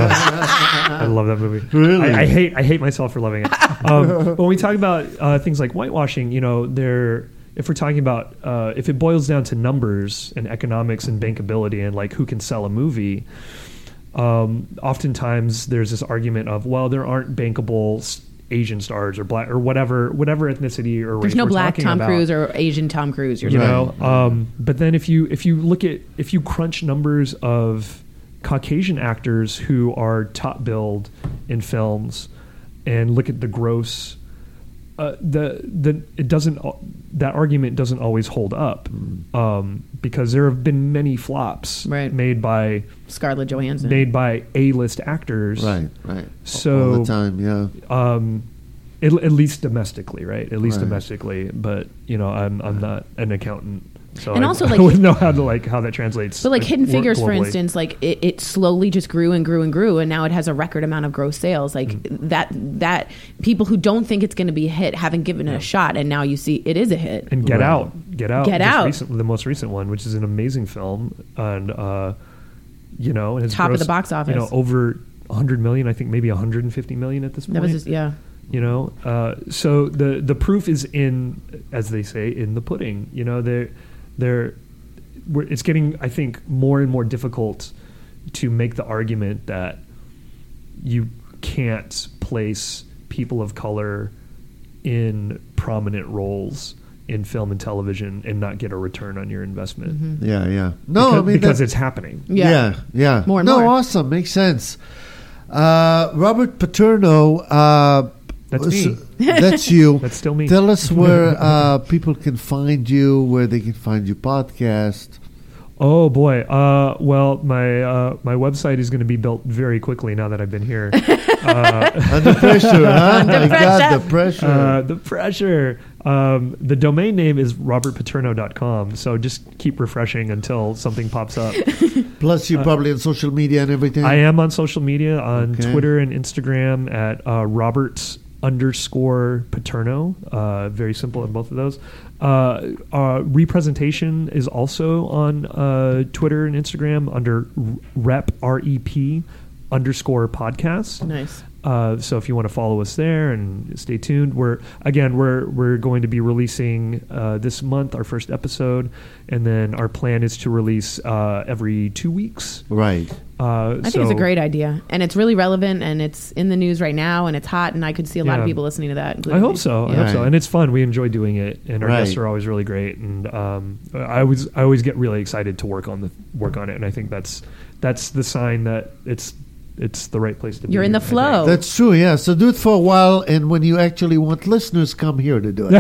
Uh, I love that movie. Really? I, I hate I hate myself for loving it. Um, when we talk about uh, things like whitewashing, you know, they're if we're talking about uh, if it boils down to numbers and economics and bankability and like who can sell a movie, um, oftentimes there's this argument of, well, there aren't bankable s- Asian stars or black or whatever whatever ethnicity or race There's no we're black talking Tom about. Cruise or Asian Tom Cruise. You're You saying. know, um, but then if you if you look at if you crunch numbers of Caucasian actors who are top billed in films and look at the gross, uh, the the it doesn't that argument doesn't always hold up um, because there have been many flops Right. made by Scarlett Johansson. made by A-list actors, Right, right. So all the time, yeah. um, at, at least domestically, right? At least Right. domestically, but you know, I'm I'm not an accountant, so And I, also, I like- wouldn't know how to like how that translates. But like uh, Hidden wor- Figures, for globally. instance, like it, it slowly just grew and grew and grew, and now it has a record amount of gross sales. Like Mm-hmm. that, that people who don't think it's going to be a hit haven't given it a shot, and now you see it is a hit. And Get Right. Out, Get Out, Get just Out. recent- the most recent one, which is an amazing film, and uh, you know, and it's Top of grossed, the box office. You know, over one hundred million, I think maybe one hundred fifty million at this point. That was just, yeah. You know, uh, so the the proof is in, as they say, in the pudding. You know, they're they're we're, it's getting, I think, more and more difficult to make the argument that you can't place people of color in prominent roles in film and television and not get a return on your investment. Yeah, yeah. No, because, I mean because that- it's happening. Yeah. yeah, yeah. More and no, more. awesome. Makes sense. Uh, Robert Paterno. Uh, That's was- me. That's you. That's still me. Tell us where uh, people can find you, where they can find your podcast. Oh boy. Uh, well, my uh, my website is going to be built very quickly now that I've been here. Uh, Under pressure, huh? Under My God, pressure. the pressure. uh, the pressure. Um, the domain name is robert paterno dot com. So just keep refreshing until something pops up. Plus, you're probably on social media and everything. I am on social media on Okay. Twitter and Instagram at uh, Roberts underscore Paterno. Uh, very simple in both of those. Uh, uh, Representation is also on uh, Twitter and Instagram under rep R E P underscore podcast. Nice. Uh, so if you want to follow us there and stay tuned, we're again we're we're going to be releasing uh, this month our first episode, and then our plan is to release uh, every two weeks. Right. Uh, I think it's a great idea, and it's really relevant, and it's in the news right now, and it's hot, and I could see a lot Yeah. of people listening to that. I including hope me. so. I Yeah. hope so, Right. and it's fun. We enjoy doing it, and our Right. guests are always really great. And um, I always I always get really excited to work on the work on it, and I think that's that's the sign that it's it's the right place to be. You're in the I think. flow. That's true, yeah. So do it for a while, and when you actually want listeners, come here to do it.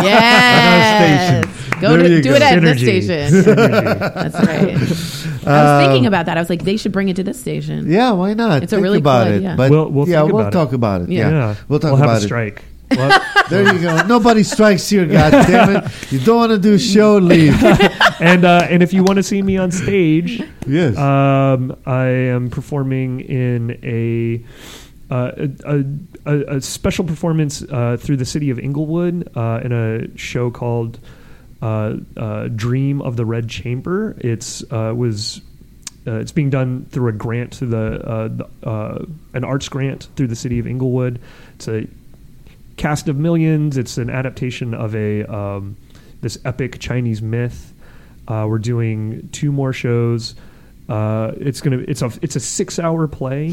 Yes. Go There to, you do go. it at this Synergy. station. Synergy. That's right. I was thinking about that. I was like, they should bring it to this station. Yeah, why not? It's a think really about cool it. idea. But We'll- we'll yeah, think we'll about talk it. about it. Yeah. Yeah, we'll talk have about a it. strike. Well, There you go. Nobody strikes here. God damn it! You don't want to do a show, leave. and uh, and if you want to see me on stage, Yes. um, I am performing in a. Uh, a, a, a special performance uh, through the city of Inglewood uh, in a show called uh, uh, Dream of the Red Chamber. It's uh, was uh, it's being done through a grant through the, uh, the uh, an arts grant through the city of Inglewood. It's a cast of millions. It's an adaptation of a um, this epic Chinese myth. Uh, we're doing two more shows. Uh, it's gonna it's a it's a six hour play.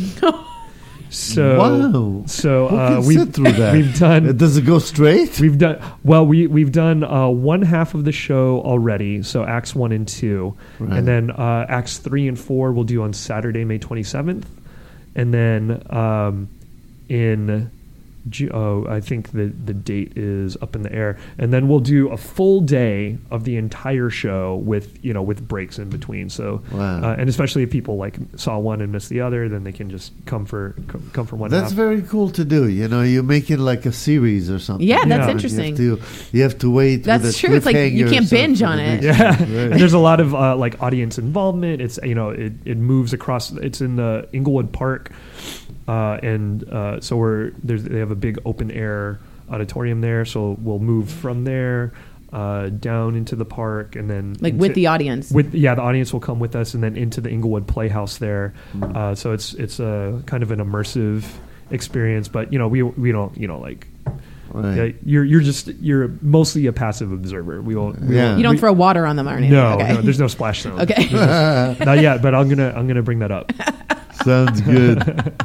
So Wow. So Who uh, can we've sit through that? we've done Uh, Does it go straight? we've done well. We we've done uh, one half of the show already. So acts one and two, Right. and then uh, acts three and four we'll do on Saturday, May twenty seventh, and then um, in Ju- oh, I think the the date is up in the air, and then we'll do a full day of the entire show with you know with breaks in between. So, Wow. uh, and especially if people like saw one and missed the other, then they can just come for come, come for one. That's half. very cool to do. You know, you make it like a series or something. Yeah, that's And interesting. You have to, you have to wait. That's with a true. It's like you cliffhanger can't or something binge on for the it. next Yeah, one. and Right. there's a lot of uh, like audience involvement. It's you know it, it moves across. It's in the Inglewood Park, uh, and uh, so we're there's they have a big open air auditorium there. So we'll move from there uh, down into the park, and then Like into- with the audience. With yeah, the audience will come with us, and then into the Inglewood Playhouse there. Mm. Uh, so it's it's a kind of an immersive experience. But you know we we don't you know like. Right. Yeah, you're you're just you're mostly a passive observer. We won't. We Yeah. won't You don't we- throw water on them or anything. no, Okay. no, there's no splash zone. Okay. Not yet, but I'm gonna I'm gonna bring that up. Sounds good.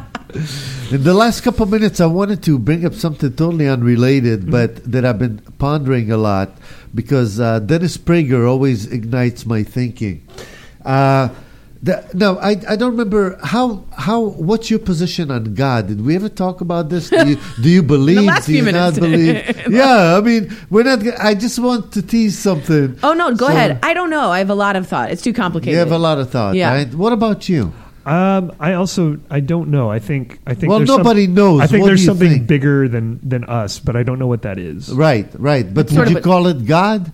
In the last couple of minutes, I wanted to bring up something totally unrelated, but that I've been pondering a lot because uh, Dennis Prager always ignites my thinking. Uh, the, no, I, I don't remember how how what's your position on God? Did we ever talk about this? Do you, do you believe? last do few you not minutes. believe? Yeah, I mean, we're not. g- I just want to tease something. Oh no, go So- ahead. I don't know. I have a lot of thought. It's too complicated. You have a lot of thought, Yeah. right? What about you? Um, I also I don't know. I think I think Well, there's nobody some, knows. I think What there's do you something think? bigger than than us, but I don't know what that is. Right, right. But Sort would of you a- call it God?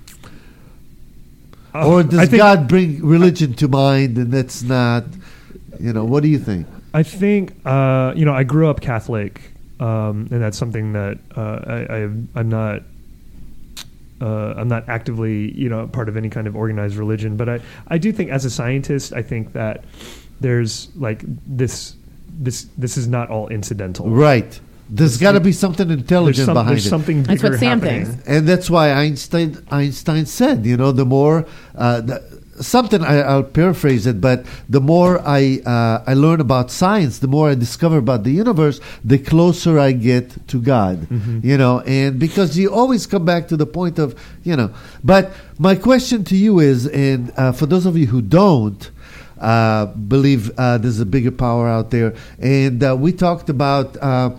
Uh, Or does I think, God bring religion to mind and that's not, you know, what do you think? I think uh, you know I grew up Catholic, um, and that's something that uh, I, I I'm not. Uh, I'm not actively, you know, part of any kind of organized religion, but I, I do think as a scientist, I think that there's like this, this, this is not all incidental. Right. There's got to be something There's, intelligent some, behind there's it. something That's bigger what Sam happening. thinks. And that's why Einstein Einstein said, you know, the more uh, the, something I, I'll paraphrase it, but the more I uh, I learn about science, the more I discover about the universe, the closer I get to God. You know, and because you always come back to the point of, you know. But my question to you is, and uh, for those of you who don't. Uh, believe uh, there's a bigger power out there, and uh, we talked about uh,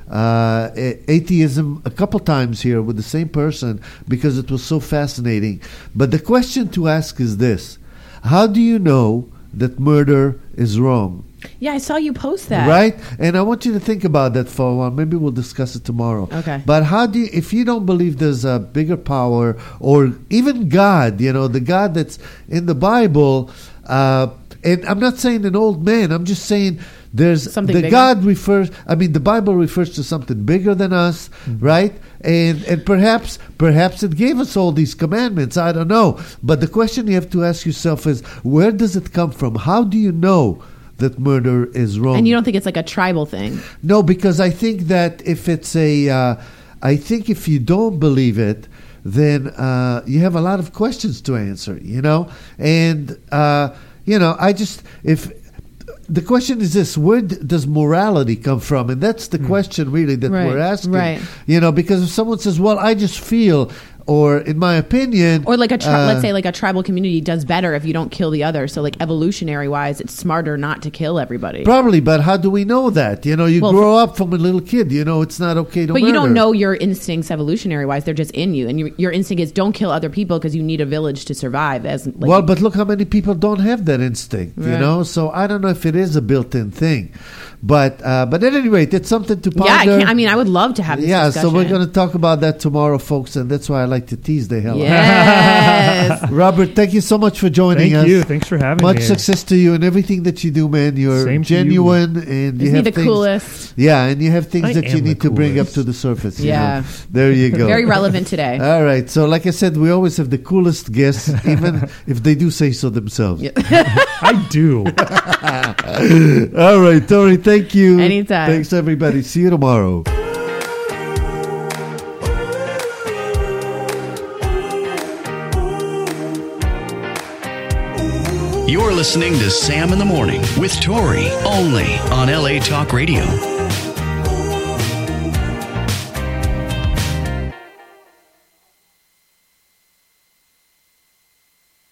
uh, a- atheism a couple times here with the same person because it was so fascinating. But the question to ask is this: how do you know that murder is wrong? Yeah, I saw you post that. Right? And I want you to think about that for a while. Maybe we'll discuss it tomorrow. Okay. But how do you, if you don't believe there's a bigger power or even God, you know, the God that's in the Bible, uh, and I'm not saying an old man, I'm just saying there's Something the bigger? God refers, I mean, the Bible refers to something bigger than us, Mm-hmm. right? And and perhaps perhaps it gave us all these commandments. I don't know. But the question you have to ask yourself is, where does it come from? How do you know that murder is wrong? And you don't think it's like a tribal thing? No, because I think that if it's a, uh, I think if you don't believe it, then uh, you have a lot of questions to answer, you know? And, uh, you know, I just, if, the question is this: where d- does morality come from? And that's the question really that Right, we're asking. right. You know, because if someone says, well, I just feel, or in my opinion... Or like a tri- uh, let's say like a tribal community does better if you don't kill the other. So like evolutionary wise, it's smarter not to kill everybody. Probably, but how do we know that? You know, you Well, grow up from a little kid, you know, it's not okay to But murder. you don't know your instincts evolutionary wise; they're just in you, and your, your instinct is don't kill other people because you need a village to survive. As like, Well, but look how many people don't have that instinct, you Right. know? So I don't know if it is a built-in thing. But uh, but at any rate, it's something to ponder. yeah, I, can't, I mean, I would love to have this Yeah, discussion. so we're going to talk about that tomorrow, folks, and that's why I like to tease the hell out Yes. of it. Robert, thank you so much for joining Thank us. you. Thanks for having Much me. success to you and everything that you do, man. You're Same to you. genuine, and you Isn't he have the things, coolest? Yeah, and you have things I that you am the need to bring up coolest. to the surface. you Yeah. know. There you go. Very relevant today. All right. So, like I said, we always have the coolest guests, even if they do say so themselves. I do. All right, Tori, thank you. Anytime. Thanks, everybody. See you tomorrow. You're listening to Sam in the Morning with Tori, only on L A Talk Radio.